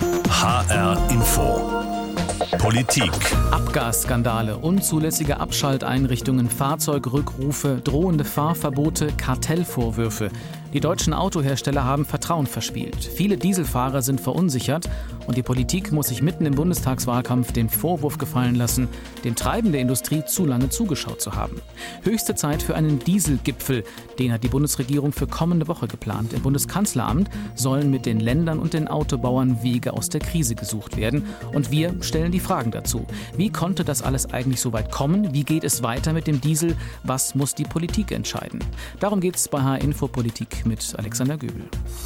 HR Info. Politik. Abgasskandale, unzulässige Abschalteinrichtungen, Fahrzeugrückrufe, drohende Fahrverbote, Kartellvorwürfe. Die deutschen Autohersteller haben Vertrauen verspielt. Viele Dieselfahrer sind verunsichert und die Politik muss sich mitten im Bundestagswahlkampf den Vorwurf gefallen lassen, dem Treiben der Industrie zu lange zugeschaut zu haben. Höchste Zeit für einen Dieselgipfel. Den hat die Bundesregierung für kommende Woche geplant. Im Bundeskanzleramt sollen mit den Ländern und den Autobauern Wege aus der Krise gesucht werden. Und wir stellen die Fragen dazu. Wie konnte das alles eigentlich so weit kommen? Wie geht es weiter mit dem Diesel? Was muss die Politik entscheiden? Darum geht es bei HR Info Politik mit Alexander Göbel.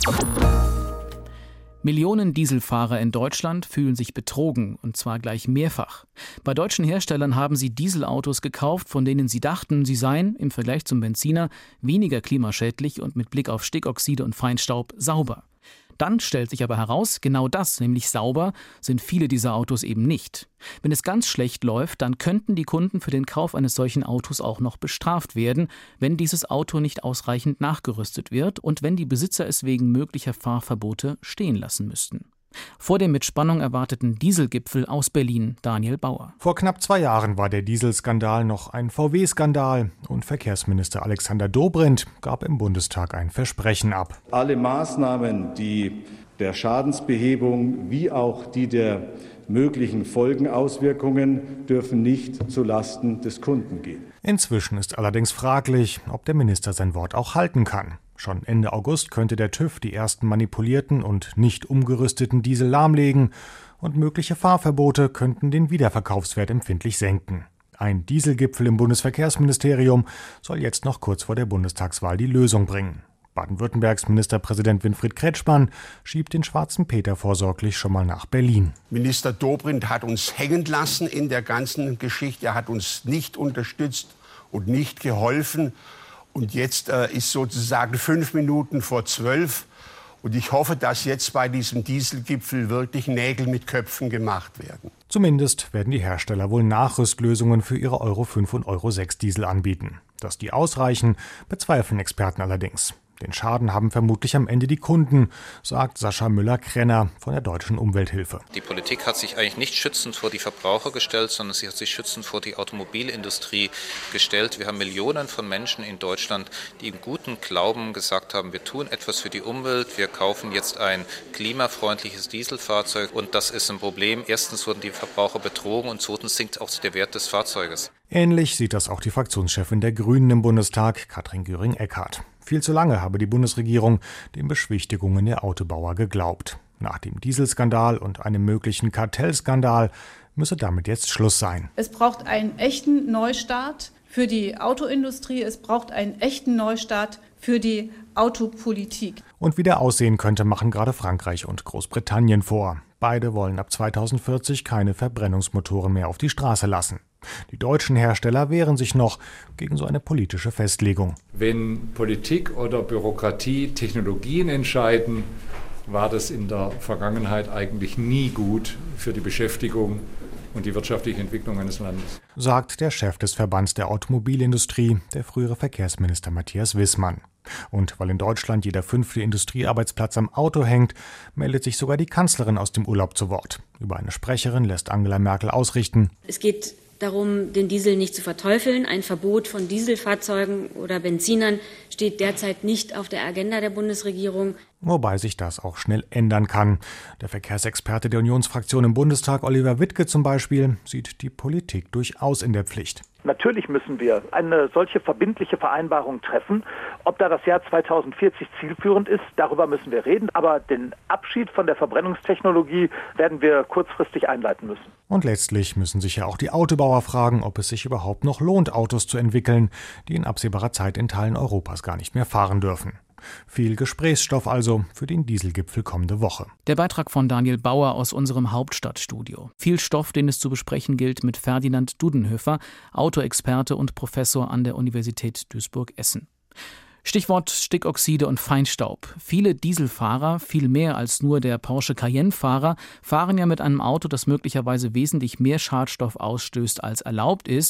Millionen Dieselfahrer in Deutschland fühlen sich betrogen, und zwar gleich mehrfach. Bei deutschen Herstellern haben sie Dieselautos gekauft, von denen sie dachten, sie seien im Vergleich zum Benziner weniger klimaschädlich und mit Blick auf Stickoxide und Feinstaub sauber. Dann stellt sich aber heraus, genau das, nämlich sauber, sind viele dieser Autos eben nicht. Wenn es ganz schlecht läuft, dann könnten die Kunden für den Kauf eines solchen Autos auch noch bestraft werden, wenn dieses Auto nicht ausreichend nachgerüstet wird und wenn die Besitzer es wegen möglicher Fahrverbote stehen lassen müssten. Vor dem mit Spannung erwarteten Dieselgipfel aus Berlin, Daniel Bauer. Vor knapp 2 Jahren war der Dieselskandal noch ein VW-Skandal und Verkehrsminister Alexander Dobrindt gab im Bundestag ein Versprechen ab. Alle Maßnahmen, die der Schadensbehebung wie auch die der möglichen Folgenauswirkungen dürfen nicht zulasten des Kunden gehen. Inzwischen ist allerdings fraglich, ob der Minister sein Wort auch halten kann. Schon Ende August könnte der TÜV die ersten manipulierten und nicht umgerüsteten Diesel lahmlegen und mögliche Fahrverbote könnten den Wiederverkaufswert empfindlich senken. Ein Dieselgipfel im Bundesverkehrsministerium soll jetzt noch kurz vor der Bundestagswahl die Lösung bringen. Baden-Württembergs Ministerpräsident Winfried Kretschmann schiebt den Schwarzen Peter vorsorglich schon mal nach Berlin. Minister Dobrindt hat uns hängen lassen in der ganzen Geschichte. Er hat uns nicht unterstützt und nicht geholfen. Und jetzt ist sozusagen 5 Minuten vor 12. Und ich hoffe, dass jetzt bei diesem Dieselgipfel wirklich Nägel mit Köpfen gemacht werden. Zumindest werden die Hersteller wohl Nachrüstlösungen für ihre Euro 5 und Euro 6 Diesel anbieten. Dass die ausreichen, bezweifeln Experten allerdings. Den Schaden haben vermutlich am Ende die Kunden, sagt Sascha Müller-Krenner von der Deutschen Umwelthilfe. Die Politik hat sich eigentlich nicht schützend vor die Verbraucher gestellt, sondern sie hat sich schützend vor die Automobilindustrie gestellt. Wir haben Millionen von Menschen in Deutschland, die im guten Glauben gesagt haben, wir tun etwas für die Umwelt, wir kaufen jetzt ein klimafreundliches Dieselfahrzeug und das ist ein Problem. Erstens wurden die Verbraucher betrogen und zweitens sinkt auch der Wert des Fahrzeuges. Ähnlich sieht das auch die Fraktionschefin der Grünen im Bundestag, Katrin Göring-Eckardt. Viel zu lange habe die Bundesregierung den Beschwichtigungen der Autobauer geglaubt. Nach dem Dieselskandal und einem möglichen Kartellskandal müsse damit jetzt Schluss sein. Es braucht einen echten Neustart für die Autoindustrie. Es braucht einen echten Neustart für die Autopolitik. Und wie der aussehen könnte, machen gerade Frankreich und Großbritannien vor. Beide wollen ab 2040 keine Verbrennungsmotoren mehr auf die Straße lassen. Die deutschen Hersteller wehren sich noch gegen so eine politische Festlegung. Wenn Politik oder Bürokratie Technologien entscheiden, war das in der Vergangenheit eigentlich nie gut für die Beschäftigung und die wirtschaftliche Entwicklung eines Landes. Sagt der Chef des Verbands der Automobilindustrie, der frühere Verkehrsminister Matthias Wissmann. Und weil in Deutschland jeder 5. Industriearbeitsplatz am Auto hängt, meldet sich sogar die Kanzlerin aus dem Urlaub zu Wort. Über eine Sprecherin lässt Angela Merkel ausrichten: Es geht darum, den Diesel nicht zu verteufeln. Ein Verbot von Dieselfahrzeugen oder Benzinern steht derzeit nicht auf der Agenda der Bundesregierung. Wobei sich das auch schnell ändern kann. Der Verkehrsexperte der Unionsfraktion im Bundestag, Oliver Wittke zum Beispiel, sieht die Politik durchaus in der Pflicht. Natürlich müssen wir eine solche verbindliche Vereinbarung treffen. Ob da das Jahr 2040 zielführend ist, darüber müssen wir reden. Aber den Abschied von der Verbrennungstechnologie werden wir kurzfristig einleiten müssen. Und letztlich müssen sich ja auch die Autobauer fragen, ob es sich überhaupt noch lohnt, Autos zu entwickeln, die in absehbarer Zeit in Teilen Europas gar nicht mehr fahren dürfen. Viel Gesprächsstoff also für den Dieselgipfel kommende Woche. Der Beitrag von Daniel Bauer aus unserem Hauptstadtstudio. Viel Stoff, den es zu besprechen gilt, mit Ferdinand Dudenhöfer, Autoexperte und Professor an der Universität Duisburg-Essen. Stichwort Stickoxide und Feinstaub. Viele Dieselfahrer, viel mehr als nur der Porsche Cayenne-Fahrer, fahren ja mit einem Auto, das möglicherweise wesentlich mehr Schadstoff ausstößt, als erlaubt ist.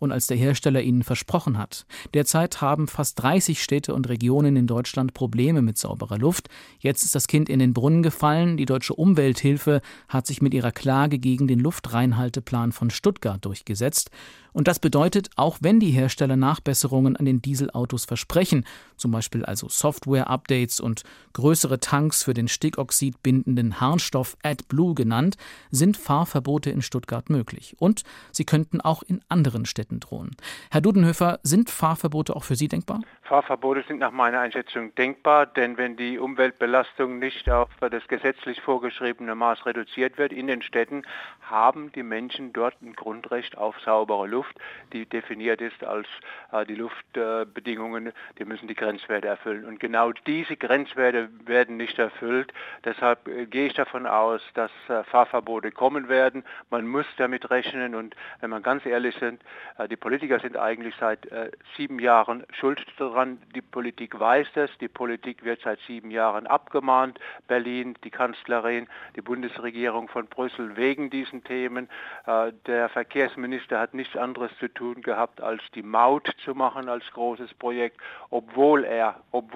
und als der Hersteller ihnen versprochen hat. Derzeit haben fast 30 Städte und Regionen in Deutschland Probleme mit sauberer Luft. Jetzt ist das Kind in den Brunnen gefallen. Die Deutsche Umwelthilfe hat sich mit ihrer Klage gegen den Luftreinhalteplan von Stuttgart durchgesetzt. Und das bedeutet, auch wenn die Hersteller Nachbesserungen an den Dieselautos versprechen, zum Beispiel also Software-Updates und größere Tanks für den stickoxidbindenden Harnstoff AdBlue genannt, sind Fahrverbote in Stuttgart möglich. Und sie könnten auch in anderen Städten drohen. Herr Dudenhöfer, sind Fahrverbote auch für Sie denkbar? Fahrverbote sind nach meiner Einschätzung denkbar, denn wenn die Umweltbelastung nicht auf das gesetzlich vorgeschriebene Maß reduziert wird in den Städten, haben die Menschen dort ein Grundrecht auf saubere Luft, die definiert ist als die Luftbedingungen, die müssen die Grenzwerte erfüllen. Und genau diese Grenzwerte werden nicht erfüllt. Deshalb gehe ich davon aus, dass Fahrverbote kommen werden. Man muss damit rechnen und wenn man ganz ehrlich sind, die Politiker sind eigentlich seit 7 Jahren schuld daran. Die Politik weiß das, die Politik wird seit 7 Jahren abgemahnt. Berlin, die Kanzlerin, die Bundesregierung von Brüssel wegen diesen Themen. Der Verkehrsminister hat nichts anderes zu tun gehabt, als die Maut zu machen als großes Projekt, obwohl er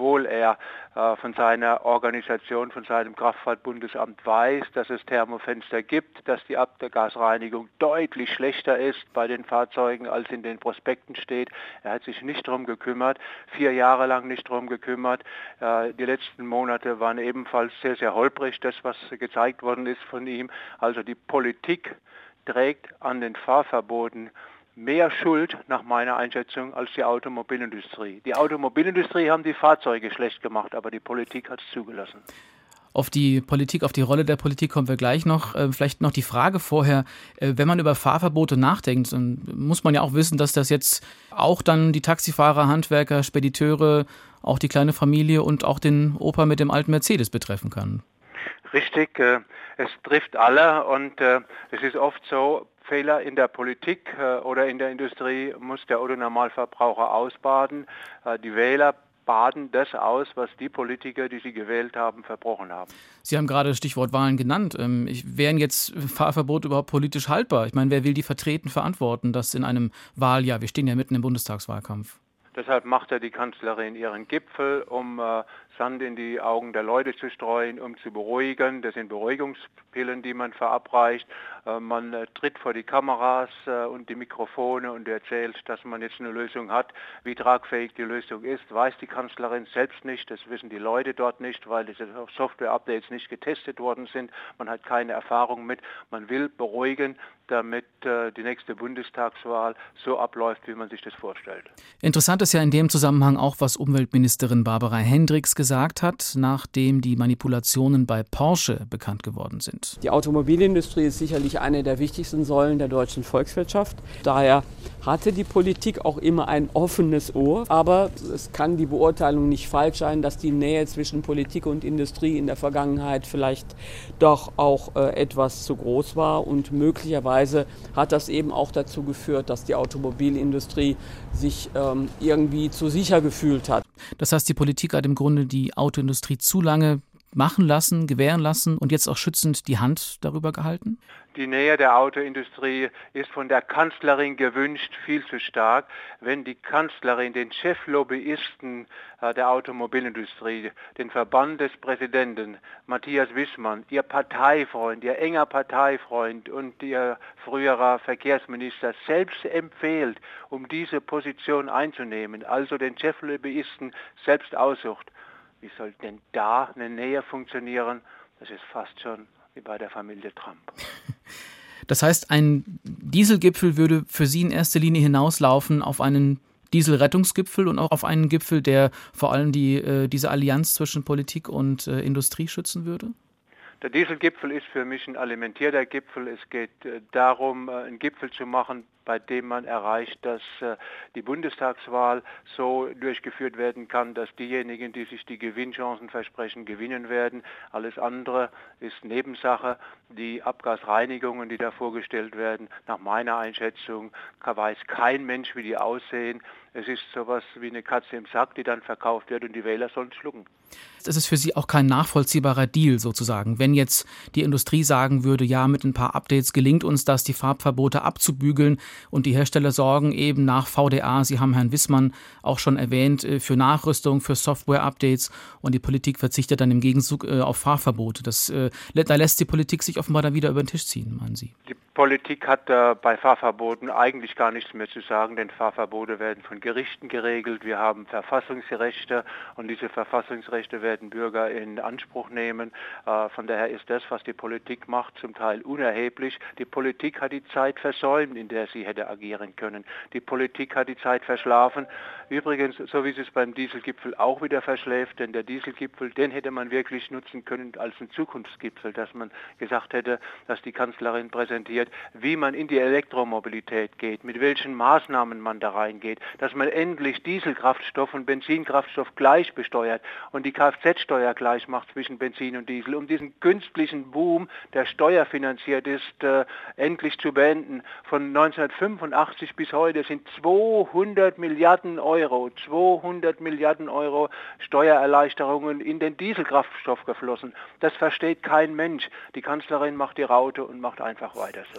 von seiner Organisation, von seinem Kraftfahrtbundesamt weiß, dass es Thermofenster gibt, dass die Abgasreinigung deutlich schlechter ist bei den Fahrzeugen, als in den Prospekten steht. Er hat sich nicht darum gekümmert, 4 Jahre lang nicht darum gekümmert. Die letzten Monate waren ebenfalls sehr, sehr holprig, das, was gezeigt worden ist von ihm. Also die Politik trägt an den Fahrverboten mehr Schuld, nach meiner Einschätzung, als die Automobilindustrie. Die Automobilindustrie haben die Fahrzeuge schlecht gemacht, aber die Politik hat es zugelassen. Auf die Politik, auf die Rolle der Politik kommen wir gleich noch. Vielleicht noch die Frage vorher, wenn man über Fahrverbote nachdenkt, dann muss man ja auch wissen, dass das jetzt auch dann die Taxifahrer, Handwerker, Spediteure, auch die kleine Familie und auch den Opa mit dem alten Mercedes betreffen kann. Richtig, es trifft alle und es ist oft so, Fehler in der Politik oder in der Industrie muss der Otto-Normalverbraucher ausbaden. Die Wähler baden das aus, was die Politiker, die sie gewählt haben, verbrochen haben. Sie haben gerade das Stichwort Wahlen genannt. Wären jetzt Fahrverbote überhaupt politisch haltbar? Ich meine, wer will die vertreten, verantworten, das in einem Wahljahr? Wir stehen ja mitten im Bundestagswahlkampf. Deshalb macht die Kanzlerin ihren Gipfel, um Sand in die Augen der Leute zu streuen, um zu beruhigen. Das sind Beruhigungspillen, die man verabreicht. Man tritt vor die Kameras und die Mikrofone und erzählt, dass man jetzt eine Lösung hat. Wie tragfähig die Lösung ist, weiß die Kanzlerin selbst nicht. Das wissen die Leute dort nicht, weil diese Software-Updates nicht getestet worden sind. Man hat keine Erfahrung mit. Man will beruhigen, damit die nächste Bundestagswahl so abläuft, wie man sich das vorstellt. Interessant ist ja in dem Zusammenhang auch, was Umweltministerin Barbara Hendricks gesagt hat, nachdem die Manipulationen bei Porsche bekannt geworden sind. Die Automobilindustrie ist sicherlich eine der wichtigsten Säulen der deutschen Volkswirtschaft. Daher hatte die Politik auch immer ein offenes Ohr. Aber es kann die Beurteilung nicht falsch sein, dass die Nähe zwischen Politik und Industrie in der Vergangenheit vielleicht doch auch etwas zu groß war. Und möglicherweise hat das eben auch dazu geführt, dass die Automobilindustrie sich irgendwie zu sicher gefühlt hat. Das heißt, die Politik hat im Grunde die Autoindustrie zu lange machen lassen, gewähren lassen und jetzt auch schützend die Hand darüber gehalten? Die Nähe der Autoindustrie ist von der Kanzlerin gewünscht, viel zu stark. Wenn die Kanzlerin den Cheflobbyisten der Automobilindustrie, den Verband des Präsidenten, Matthias Wissmann, ihr Parteifreund, ihr enger Parteifreund und ihr früherer Verkehrsminister selbst empfiehlt, um diese Position einzunehmen, also den Cheflobbyisten selbst aussucht, wie soll denn da eine Nähe funktionieren? Das ist fast schon wie bei der Familie Trump. Das heißt, ein Dieselgipfel würde für Sie in erster Linie hinauslaufen auf einen Dieselrettungsgipfel und auch auf einen Gipfel, der vor allem diese Allianz zwischen Politik und Industrie schützen würde? Der Dieselgipfel ist für mich ein alimentierter Gipfel. Es geht darum, einen Gipfel zu machen, bei dem man erreicht, dass die Bundestagswahl so durchgeführt werden kann, dass diejenigen, die sich die Gewinnchancen versprechen, gewinnen werden. Alles andere ist Nebensache. Die Abgasreinigungen, die da vorgestellt werden, nach meiner Einschätzung weiß kein Mensch, wie die aussehen. Es ist sowas wie eine Katze im Sack, die dann verkauft wird und die Wähler sollen es schlucken. Das ist für Sie auch kein nachvollziehbarer Deal sozusagen. Wenn jetzt die Industrie sagen würde, ja, mit ein paar Updates gelingt uns das, die Farbverbote abzubügeln und die Hersteller sorgen eben nach VDA, Sie haben Herrn Wissmann auch schon erwähnt, für Nachrüstung, für Software-Updates und die Politik verzichtet dann im Gegenzug auf Fahrverbote. Da lässt die Politik sich offenbar dann wieder über den Tisch ziehen, meinen Sie? Die Politik hat bei Fahrverboten eigentlich gar nichts mehr zu sagen, denn Fahrverbote werden von Gerichten geregelt. Wir haben Verfassungsrechte und diese Verfassungsrechte werden Bürger in Anspruch nehmen. Von daher ist das, was die Politik macht, zum Teil unerheblich. Die Politik hat die Zeit versäumt, in der sie hätte agieren können. Die Politik hat die Zeit verschlafen. Übrigens, so wie sie es beim Dieselgipfel auch wieder verschläft, denn der Dieselgipfel, den hätte man wirklich nutzen können als einen Zukunftsgipfel, dass man gesagt hätte, dass die Kanzlerin präsentiert, wie man in die Elektromobilität geht, mit welchen Maßnahmen man da reingeht, dass man endlich Dieselkraftstoff und Benzinkraftstoff gleich besteuert und die Kfz-Steuer gleich macht zwischen Benzin und Diesel, um diesen künstlichen Boom, der steuerfinanziert ist, endlich zu beenden. Von 1985 bis heute sind 200 Milliarden Euro Steuererleichterungen in den Dieselkraftstoff geflossen. Das versteht kein Mensch. Die Kanzlerin macht die Raute und macht einfach weiter so.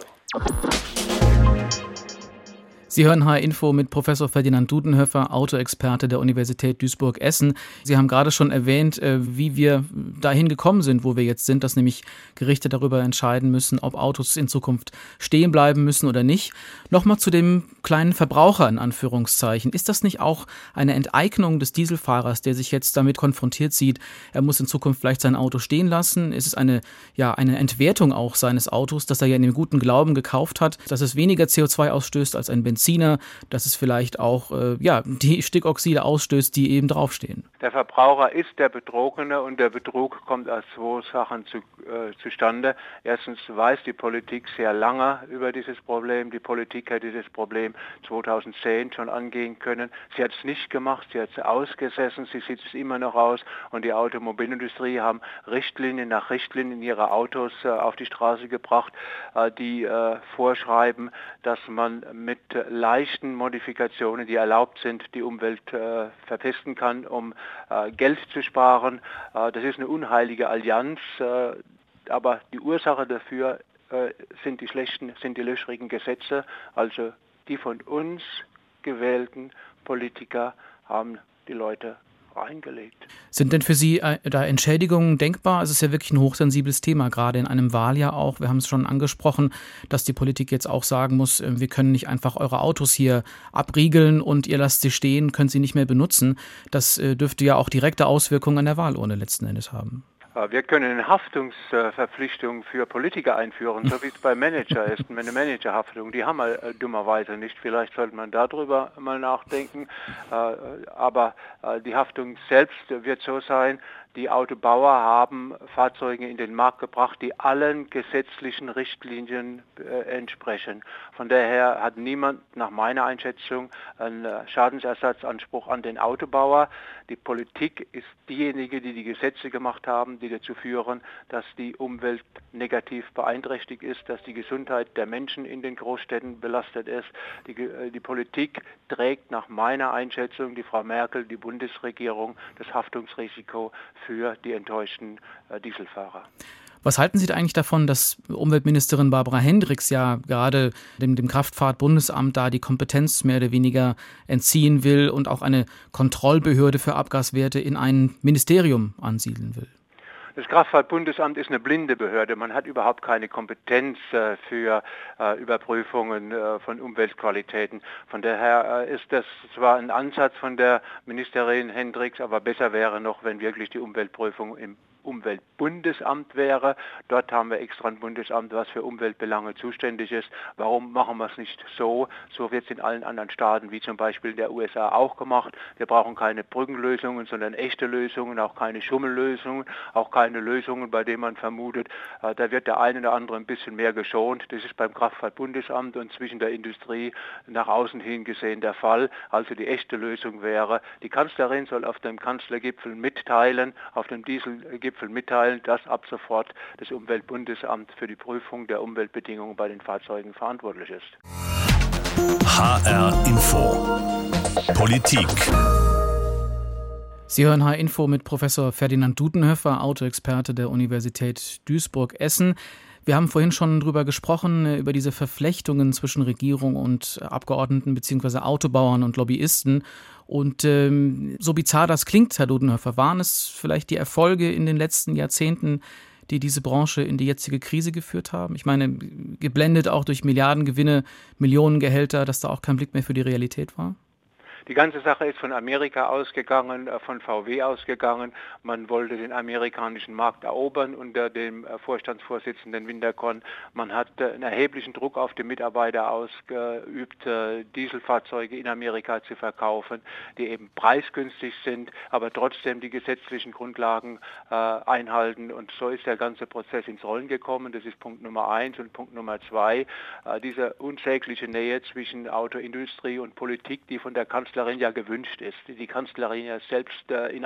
Sie hören HR Info mit Professor Ferdinand Dudenhöfer, Autoexperte der Universität Duisburg-Essen. Sie haben gerade schon erwähnt, wie wir dahin gekommen sind, wo wir jetzt sind, dass nämlich Gerichte darüber entscheiden müssen, ob Autos in Zukunft stehen bleiben müssen oder nicht. Nochmal zu dem kleinen Verbraucher in Anführungszeichen. Ist das nicht auch eine Enteignung des Dieselfahrers, der sich jetzt damit konfrontiert sieht, er muss in Zukunft vielleicht sein Auto stehen lassen? Ist es eine Entwertung auch seines Autos, das er ja in dem guten Glauben gekauft hat, dass es weniger CO2 ausstößt als ein Benziner, dass es vielleicht auch die Stickoxide ausstößt, die eben draufstehen. Der Verbraucher ist der Betrogene und der Betrug kommt aus zwei Sachen zustande. Erstens weiß die Politik sehr lange über dieses Problem. Die Politik hätte dieses Problem 2010 schon angehen können. Sie hat es nicht gemacht, sie hat es ausgesessen, sie sieht es immer noch aus und die Automobilindustrie haben Richtlinien nach Richtlinien ihre Autos auf die Straße gebracht, die vorschreiben, dass man mit leichten Modifikationen, die erlaubt sind, die Umwelt verpesten kann, um Geld zu sparen. Das ist eine unheilige Allianz, aber die Ursache dafür sind die löchrigen Gesetze, also die von uns gewählten Politiker haben die Leute reingelegt. Sind denn für Sie da Entschädigungen denkbar? Es ist ja wirklich ein hochsensibles Thema, gerade in einem Wahljahr auch. Wir haben es schon angesprochen, dass die Politik jetzt auch sagen muss, wir können nicht einfach eure Autos hier abriegeln und ihr lasst sie stehen, könnt sie nicht mehr benutzen. Das dürfte ja auch direkte Auswirkungen an der Wahlurne letzten Endes haben. Wir können eine Haftungsverpflichtung für Politiker einführen, so wie es bei Manager ist, eine Managerhaftung. Die haben wir dummerweise nicht. Vielleicht sollte man darüber mal nachdenken. Aber die Haftung selbst wird so sein, die Autobauer haben Fahrzeuge in den Markt gebracht, die allen gesetzlichen Richtlinien entsprechen. Von daher hat niemand nach meiner Einschätzung einen Schadensersatzanspruch an den Autobauer. Die Politik ist diejenige, die die Gesetze gemacht haben, die dazu führen, dass die Umwelt negativ beeinträchtigt ist, dass die Gesundheit der Menschen in den Großstädten belastet ist. Die Politik trägt nach meiner Einschätzung, die Frau Merkel, die Bundesregierung, das Haftungsrisiko für die enttäuschten Dieselfahrer. Was halten Sie da eigentlich davon, dass Umweltministerin Barbara Hendricks ja gerade dem Kraftfahrtbundesamt da die Kompetenz mehr oder weniger entziehen will und auch eine Kontrollbehörde für Abgaswerte in ein Ministerium ansiedeln will? Das Kraftfahrtbundesamt ist eine blinde Behörde. Man hat überhaupt keine Kompetenz für Überprüfungen von Umweltqualitäten. Von daher ist das zwar ein Ansatz von der Ministerin Hendricks, aber besser wäre noch, wenn wirklich die Umweltprüfung im Umweltbundesamt wäre. Dort haben wir extra ein Bundesamt, was für Umweltbelange zuständig ist. Warum machen wir es nicht so? So wird es in allen anderen Staaten, wie zum Beispiel in der USA, auch gemacht. Wir brauchen keine Brückenlösungen, sondern echte Lösungen, auch keine Schummellösungen, auch keine Lösungen, bei denen man vermutet, da wird der eine oder andere ein bisschen mehr geschont. Das ist beim Kraftfahrtbundesamt und zwischen der Industrie nach außen hin gesehen der Fall. Also die echte Lösung wäre, die Kanzlerin soll auf dem Kanzlergipfel mitteilen, auf dem Dieselgipfel mitteilen, dass ab sofort das Umweltbundesamt für die Prüfung der Umweltbedingungen bei den Fahrzeugen verantwortlich ist. HR Info Politik. Sie hören H-Info mit Professor Ferdinand Dudenhöfer, Autoexperte der Universität Duisburg-Essen. Wir haben vorhin schon drüber gesprochen, über diese Verflechtungen zwischen Regierung und Abgeordneten bzw. Autobauern und Lobbyisten. Und so bizarr das klingt, Herr Dudenhöfer, waren es vielleicht die Erfolge in den letzten Jahrzehnten, die diese Branche in die jetzige Krise geführt haben? Ich meine, geblendet auch durch Milliardengewinne, Millionengehälter, dass da auch kein Blick mehr für die Realität war? Die ganze Sache ist von Amerika ausgegangen, von VW ausgegangen. Man wollte den amerikanischen Markt erobern unter dem Vorstandsvorsitzenden Winterkorn. Man hat einen erheblichen Druck auf die Mitarbeiter ausgeübt, Dieselfahrzeuge in Amerika zu verkaufen, die eben preisgünstig sind, aber trotzdem die gesetzlichen Grundlagen einhalten. Und so ist der ganze Prozess ins Rollen gekommen. Das ist Punkt Nummer 1. Und Punkt Nummer 2, diese unsägliche Nähe zwischen Autoindustrie und Politik, die von der Kanzlerin ja gewünscht ist, die Kanzlerin ja selbst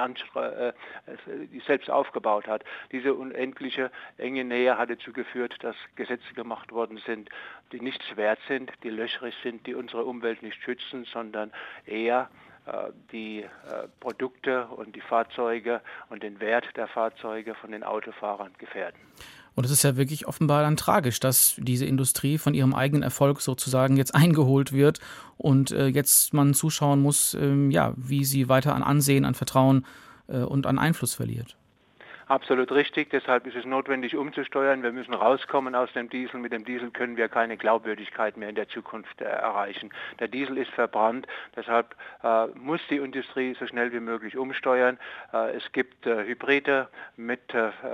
selbst aufgebaut hat. Diese unendliche enge Nähe hat dazu geführt, dass Gesetze gemacht worden sind, die nichts wert sind, die löchrig sind, die unsere Umwelt nicht schützen, sondern eher die Produkte und die Fahrzeuge und den Wert der Fahrzeuge von den Autofahrern gefährden. Und es ist ja wirklich offenbar dann tragisch, dass diese Industrie von ihrem eigenen Erfolg sozusagen jetzt eingeholt wird und jetzt man zuschauen muss, wie sie weiter an Ansehen, an Vertrauen und an Einfluss verliert. Absolut richtig, deshalb ist es notwendig umzusteuern. Wir müssen rauskommen aus dem Diesel. Mit dem Diesel können wir keine Glaubwürdigkeit mehr in der Zukunft erreichen. Der Diesel ist verbrannt, deshalb muss die Industrie so schnell wie möglich umsteuern. Es gibt Hybride mit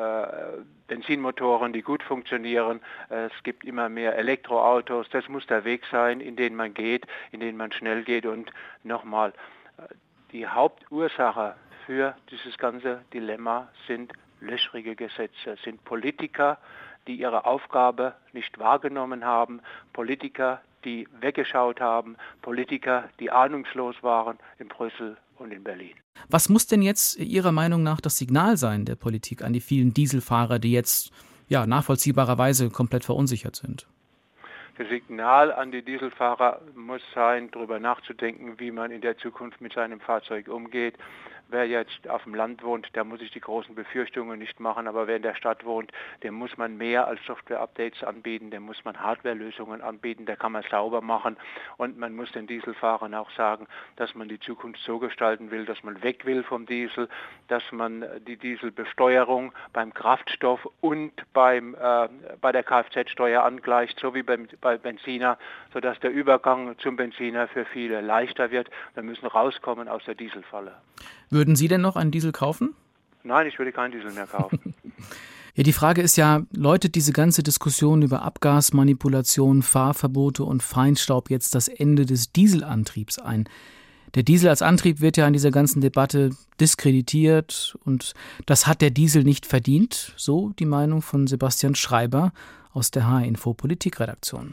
Benzinmotoren, die gut funktionieren. Es gibt immer mehr Elektroautos. Das muss der Weg sein, in den man geht, in den man schnell geht. Und nochmal, die Hauptursache für dieses ganze Dilemma sind löchrige Gesetze, sind Politiker, die ihre Aufgabe nicht wahrgenommen haben, Politiker, die weggeschaut haben, Politiker, die ahnungslos waren in Brüssel und in Berlin. Was muss denn jetzt Ihrer Meinung nach das Signal sein der Politik an die vielen Dieselfahrer, die jetzt nachvollziehbarerweise komplett verunsichert sind? Das Signal an die Dieselfahrer muss sein, darüber nachzudenken, wie man in der Zukunft mit seinem Fahrzeug umgeht. Wer jetzt auf dem Land wohnt, der muss sich die großen Befürchtungen nicht machen, aber wer in der Stadt wohnt, dem muss man mehr als Software-Updates anbieten, dem muss man Hardware-Lösungen anbieten, da kann man sauber machen und man muss den Dieselfahrern auch sagen, dass man die Zukunft so gestalten will, dass man weg will vom Diesel, dass man die Dieselbesteuerung beim Kraftstoff und bei der Kfz-Steuer angleicht, so wie bei Benziner, sodass der Übergang zum Benziner für viele leichter wird. Wir müssen rauskommen aus der Dieselfalle. Würden Sie denn noch einen Diesel kaufen? Nein, ich würde keinen Diesel mehr kaufen. Ja, die Frage ist ja, läutet diese ganze Diskussion über Abgasmanipulation, Fahrverbote und Feinstaub jetzt das Ende des Dieselantriebs ein? Der Diesel als Antrieb wird ja in dieser ganzen Debatte diskreditiert und das hat der Diesel nicht verdient, so die Meinung von Sebastian Schreiber aus der H-Info Politikredaktion.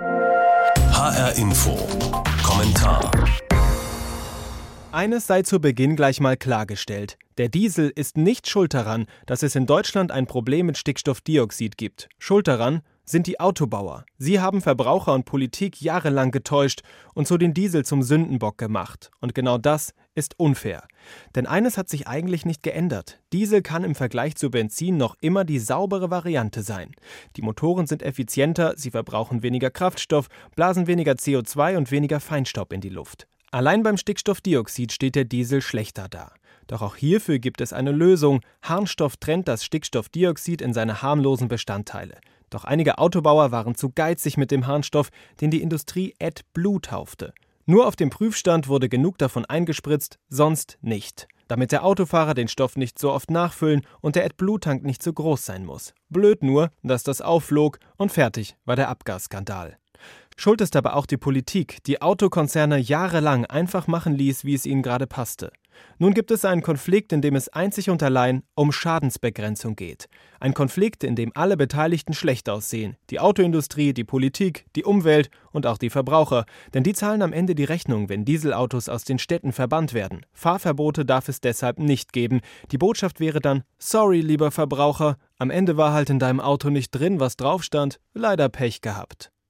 HR-Info. Kommentar. Eines sei zu Beginn gleich mal klargestellt. Der Diesel ist nicht schuld daran, dass es in Deutschland ein Problem mit Stickstoffdioxid gibt. Schuld daran sind die Autobauer. Sie haben Verbraucher und Politik jahrelang getäuscht und so den Diesel zum Sündenbock gemacht. Und genau das ist unfair. Denn eines hat sich eigentlich nicht geändert. Diesel kann im Vergleich zu Benzin noch immer die saubere Variante sein. Die Motoren sind effizienter, sie verbrauchen weniger Kraftstoff, blasen weniger CO2 und weniger Feinstaub in die Luft. Allein beim Stickstoffdioxid steht der Diesel schlechter da. Doch auch hierfür gibt es eine Lösung. Harnstoff trennt das Stickstoffdioxid in seine harmlosen Bestandteile. Doch einige Autobauer waren zu geizig mit dem Harnstoff, den die Industrie AdBlue taufte. Nur auf dem Prüfstand wurde genug davon eingespritzt, sonst nicht. Damit der Autofahrer den Stoff nicht so oft nachfüllen und der AdBlue-Tank nicht so groß sein muss. Blöd nur, dass das aufflog und fertig war der Abgasskandal. Schuld ist aber auch die Politik, die Autokonzerne jahrelang einfach machen ließ, wie es ihnen gerade passte. Nun gibt es einen Konflikt, in dem es einzig und allein um Schadensbegrenzung geht. Ein Konflikt, in dem alle Beteiligten schlecht aussehen. Die Autoindustrie, die Politik, die Umwelt und auch die Verbraucher. Denn die zahlen am Ende die Rechnung, wenn Dieselautos aus den Städten verbannt werden. Fahrverbote darf es deshalb nicht geben. Die Botschaft wäre dann: Sorry, lieber Verbraucher, am Ende war halt in deinem Auto nicht drin, was drauf stand. Leider Pech gehabt.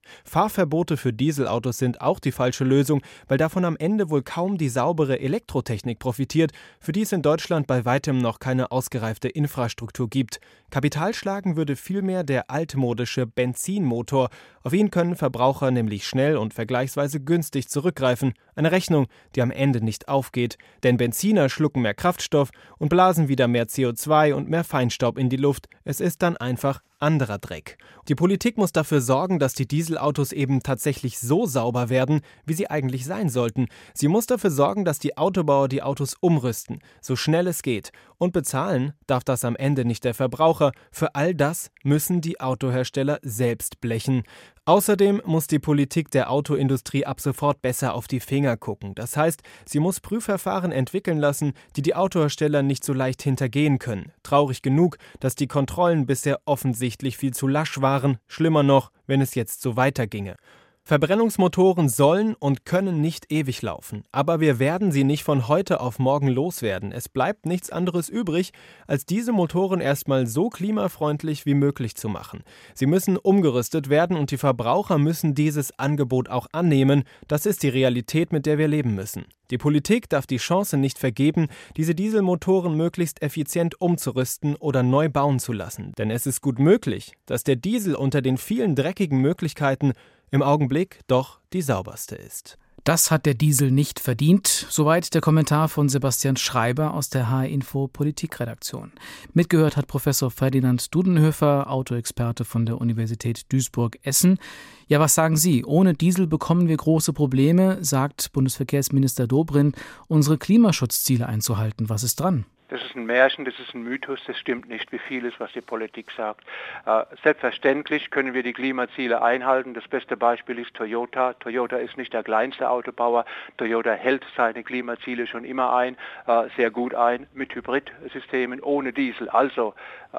Fahrverbote für Dieselautos sind auch die falsche Lösung, weil davon am Ende wohl kaum die saubere Elektrotechnik profitiert, für die es in Deutschland bei weitem noch keine ausgereifte Infrastruktur gibt. Kapital schlagen würde vielmehr der altmodische Benzinmotor. Auf ihn können Verbraucher nämlich schnell und vergleichsweise günstig zurückgreifen. Eine Rechnung, die am Ende nicht aufgeht. Denn Benziner schlucken mehr Kraftstoff und blasen wieder mehr CO2 und mehr Feinstaub in die Luft. Es ist dann einfach anderer Dreck. Die Politik muss dafür sorgen, dass die Dieselautos eben tatsächlich so sauber werden, wie sie eigentlich sein sollten. Sie muss dafür sorgen, dass die Autobauer die Autos umrüsten, so schnell es geht. Und bezahlen darf das am Ende nicht der Verbraucher. Für all das müssen die Autohersteller selbst blechen. Außerdem muss die Politik der Autoindustrie ab sofort besser auf die Finger gucken. Das heißt, sie muss Prüfverfahren entwickeln lassen, die die Autohersteller nicht so leicht hintergehen können. Traurig genug, dass die Kontrollen bisher offensichtlich viel zu lasch waren. Schlimmer noch, wenn es jetzt so weiterginge. Verbrennungsmotoren sollen und können nicht ewig laufen. Aber wir werden sie nicht von heute auf morgen loswerden. Es bleibt nichts anderes übrig, als diese Motoren erstmal so klimafreundlich wie möglich zu machen. Sie müssen umgerüstet werden und die Verbraucher müssen dieses Angebot auch annehmen. Das ist die Realität, mit der wir leben müssen. Die Politik darf die Chance nicht vergeben, diese Dieselmotoren möglichst effizient umzurüsten oder neu bauen zu lassen. Denn es ist gut möglich, dass der Diesel unter den vielen dreckigen Möglichkeiten im Augenblick doch die sauberste ist. Das hat der Diesel nicht verdient. Soweit der Kommentar von Sebastian Schreiber aus der HR-Info Politikredaktion. Mitgehört hat Professor Ferdinand Dudenhöfer, Autoexperte von der Universität Duisburg-Essen. Ja, was sagen Sie? Ohne Diesel bekommen wir große Probleme, sagt Bundesverkehrsminister Dobrindt, unsere Klimaschutzziele einzuhalten. Was ist dran? Das ist ein Märchen, das ist ein Mythos, das stimmt nicht, wie vieles, was die Politik sagt. Selbstverständlich können wir die Klimaziele einhalten. Das beste Beispiel ist Toyota. Toyota ist nicht der kleinste Autobauer. Toyota hält seine Klimaziele schon immer sehr gut ein, mit Hybridsystemen, ohne Diesel. Also,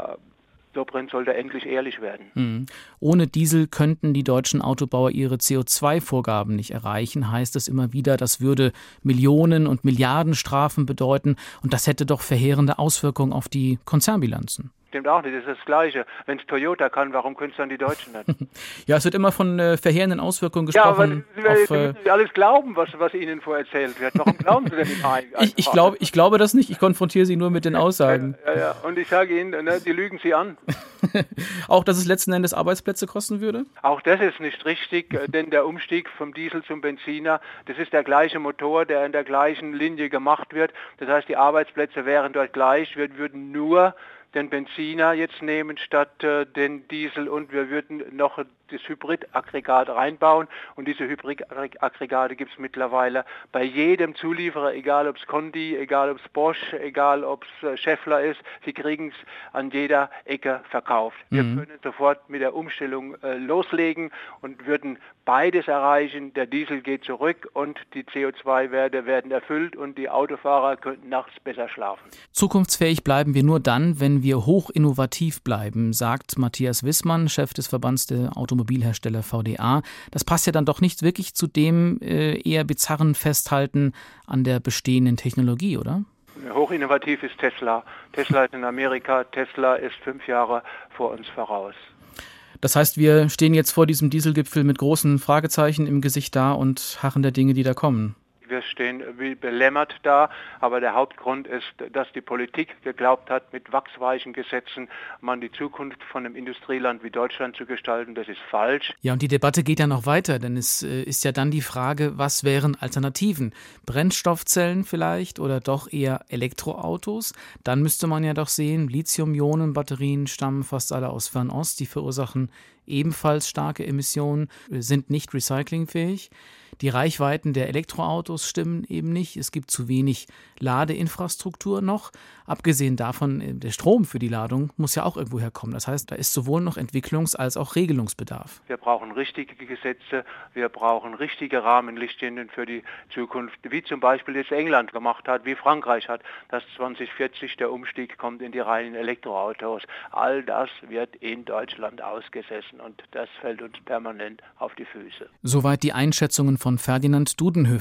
Dobrindt sollte endlich ehrlich werden. Ohne Diesel könnten die deutschen Autobauer ihre CO2-Vorgaben nicht erreichen, heißt es immer wieder. Das würde Millionen und Milliarden Strafen bedeuten und das hätte doch verheerende Auswirkungen auf die Konzernbilanzen. Stimmt auch nicht, das ist das Gleiche. Wenn es Toyota kann, warum können es dann die Deutschen nicht? Ja, es wird immer von verheerenden Auswirkungen gesprochen. Ja, aber Sie müssen nicht alles glauben, was Ihnen vorerzählt wird. Warum glauben Sie denn nicht? Ich glaube das nicht, ich konfrontiere Sie nur mit den Aussagen. Ja. Und ich sage Ihnen, die lügen Sie an. Auch, dass es letzten Endes Arbeitsplätze kosten würde? Auch das ist nicht richtig, denn der Umstieg vom Diesel zum Benziner, das ist der gleiche Motor, der in der gleichen Linie gemacht wird. Das heißt, die Arbeitsplätze wären dort gleich. Wir würden nur den Benziner jetzt nehmen statt den Diesel und wir würden noch das Hybridaggregat reinbauen und diese Hybridaggregate gibt es mittlerweile bei jedem Zulieferer, egal ob es Conti, egal ob es Bosch, egal ob es Schaeffler ist, sie kriegen es an jeder Ecke verkauft. Wir können sofort mit der Umstellung loslegen und würden beides erreichen. Der Diesel geht zurück und die CO2-Werte werden erfüllt und die Autofahrer könnten nachts besser schlafen. Zukunftsfähig bleiben wir nur dann, wenn wir hoch innovativ bleiben, sagt Matthias Wissmann, Chef des Verbands der Automobilhersteller VDA. Das passt ja dann doch nicht wirklich zu dem eher bizarren Festhalten an der bestehenden Technologie, oder? Hochinnovativ ist Tesla. Tesla ist in Amerika, Tesla ist 5 Jahre vor uns voraus. Das heißt, wir stehen jetzt vor diesem Dieselgipfel mit großen Fragezeichen im Gesicht da und harren der Dinge, die da kommen. Wir stehen wie belämmert da, aber der Hauptgrund ist, dass die Politik geglaubt hat, mit wachsweichen Gesetzen man die Zukunft von einem Industrieland wie Deutschland zu gestalten. Das ist falsch. Ja, und die Debatte geht ja noch weiter, denn es ist ja dann die Frage, was wären Alternativen? Brennstoffzellen vielleicht oder doch eher Elektroautos? Dann müsste man ja doch sehen, Lithium-Ionen-Batterien stammen fast alle aus Fernost, die verursachen ebenfalls starke Emissionen, sind nicht recyclingfähig. Die Reichweiten der Elektroautos stimmen eben nicht. Es gibt zu wenig Ladeinfrastruktur noch. Abgesehen davon, der Strom für die Ladung muss ja auch irgendwo herkommen. Das heißt, da ist sowohl noch Entwicklungs- als auch Regelungsbedarf. Wir brauchen richtige Gesetze, wir brauchen richtige Rahmenrichtlinien für die Zukunft, wie zum Beispiel jetzt England gemacht hat, wie Frankreich hat, dass 2040 der Umstieg kommt in die reinen Elektroautos. All das wird in Deutschland ausgesessen und das fällt uns permanent auf die Füße. Soweit die Einschätzungen von Ferdinand Dudenhöfer.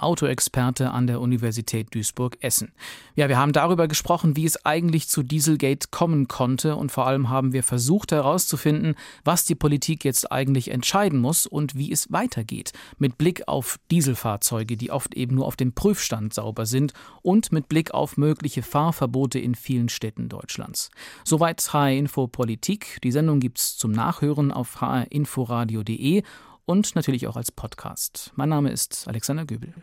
Autoexperte an der Universität Duisburg-Essen. Ja, wir haben darüber gesprochen, wie es eigentlich zu Dieselgate kommen konnte und vor allem haben wir versucht herauszufinden, was die Politik jetzt eigentlich entscheiden muss und wie es weitergeht. Mit Blick auf Dieselfahrzeuge, die oft eben nur auf dem Prüfstand sauber sind und mit Blick auf mögliche Fahrverbote in vielen Städten Deutschlands. Soweit HR Info Politik. Die Sendung gibt's zum Nachhören auf hrinforadio.de und natürlich auch als Podcast. Mein Name ist Alexander Göbel.